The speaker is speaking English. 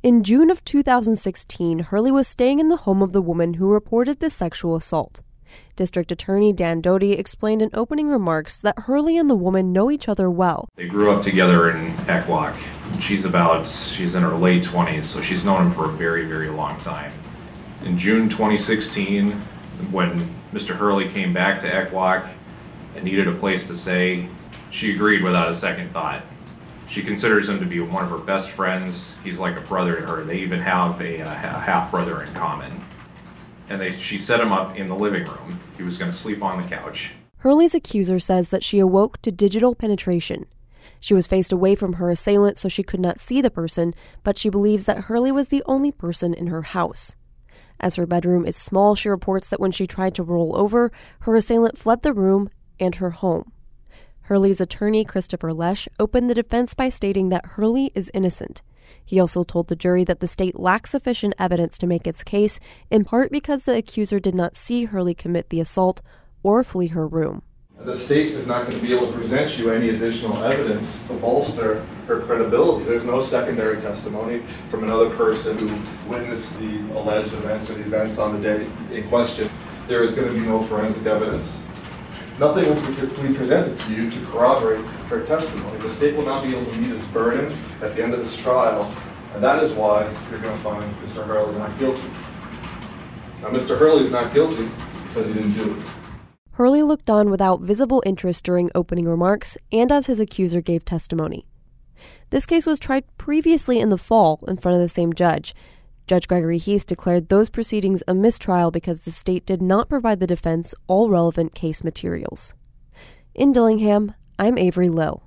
In June of 2016, Hurley was staying in the home of the woman who reported the sexual assault. District Attorney Dan Doty explained in opening remarks that Hurley and the woman know each other well. They grew up together in Ekwack. She's in her late 20s, so she's known him for a very, very long time. In June 2016, when Mr. Hurley came back to Ekwack and needed a place to stay, she agreed without a second thought. She considers him to be one of her best friends. He's like a brother to her. They even have a half-brother in common. And she set him up in the living room. He was going to sleep on the couch. Hurley's accuser says that she awoke to digital penetration. She was faced away from her assailant so she could not see the person, but she believes that Hurley was the only person in her house. As her bedroom is small, she reports that when she tried to roll over, her assailant fled the room and her home. Hurley's attorney, Christopher Lesh, opened the defense by stating that Hurley is innocent. He also told the jury that the state lacks sufficient evidence to make its case, in part because the accuser did not see Hurley commit the assault or flee her room. The state is not going to be able to present you any additional evidence to bolster her credibility. There's no secondary testimony from another person who witnessed the alleged events or the events on the day in question. There is going to be no forensic evidence. Nothing will be presented to you to corroborate her testimony. The state will not be able to meet its burden at the end of this trial, and that is why you're going to find Mr. Hurley not guilty. Now, Mr. Hurley is not guilty because he didn't do it. Hurley looked on without visible interest during opening remarks and as his accuser gave testimony. This case was tried previously in the fall in front of the same judge. Judge Gregory Heath declared those proceedings a mistrial because the state did not provide the defense all relevant case materials. In Dillingham, I'm Avery Lill.